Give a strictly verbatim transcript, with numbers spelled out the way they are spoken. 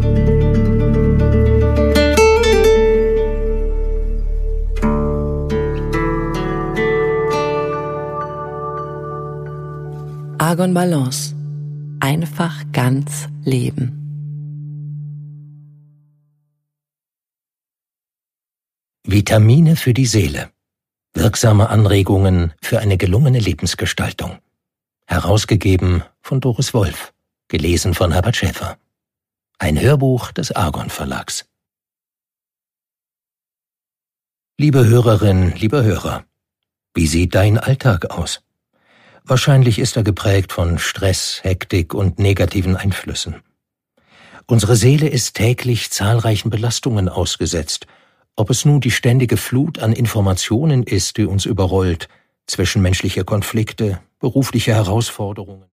Argon Balance. Einfach ganz leben. Vitamine für die Seele. Wirksame Anregungen für eine gelungene Lebensgestaltung. Herausgegeben von Doris Wolf. Gelesen von Herbert Schäfer. Ein Hörbuch des Argon Verlags. Liebe Hörerin, lieber Hörer, wie sieht dein Alltag aus? Wahrscheinlich ist er geprägt von Stress, Hektik und negativen Einflüssen. Unsere Seele ist täglich zahlreichen Belastungen ausgesetzt, ob es nun die ständige Flut an Informationen ist, die uns überrollt, zwischenmenschliche Konflikte, berufliche Herausforderungen.